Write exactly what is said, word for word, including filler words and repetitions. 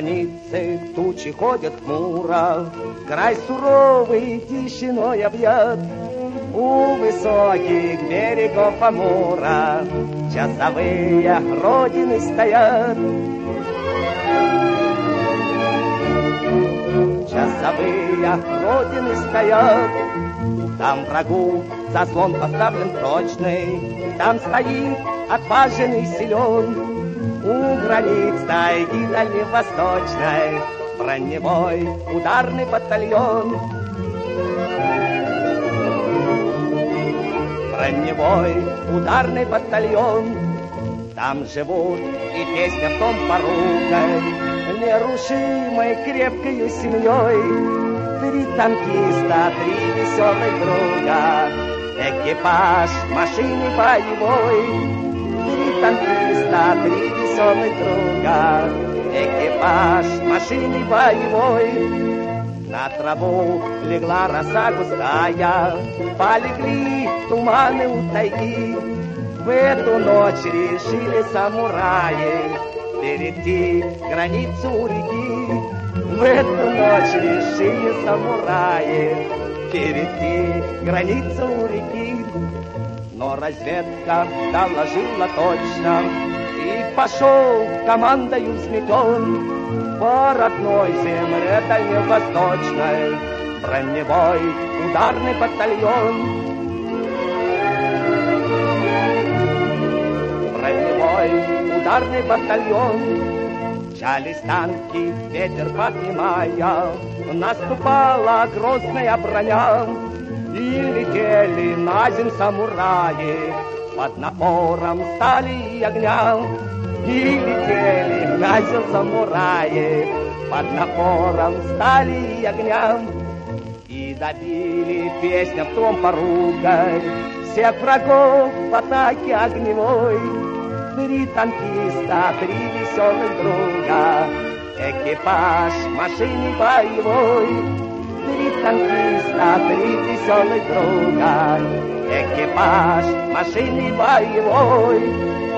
границы тучи ходят хмуро, край суровый тишиной объят. У высоких берегов Амура часовые Родины стоят. Часовые Родины стоят. Там врагу заслон поставлен прочный, там стоит отважный силен. У границ тайги дальневосточной броневой ударный батальон. Броневой ударный батальон. Там живут и песня в том поругой, нерушимой крепкою семьей. Три танкиста, три веселых друга, экипаж машины боевой. Три танкиста, три веселых друга, экипаж машины боевой. На траву легла роса густая, полегли туманы у тайги. В эту ночь решили самураи перейти границу реки. В эту ночь решили самураи перейти границу реки. Но разведка доложила точно, и пошел командою взметен по родной земле дальневосточной броневой ударный батальон. Броневой ударный батальон. Мчались танки, ветер поднимая, наступала грозная броня. И летели на земь самураи под напором стали и огня. И летели на земь самураи под напором стали и огня. И добили песня в том поругой всех врагов в атаке огневой. Три танкиста, три веселых друга, экипаж машины боевой. Три танкиста, три веселых друга, экипаж машины боевой.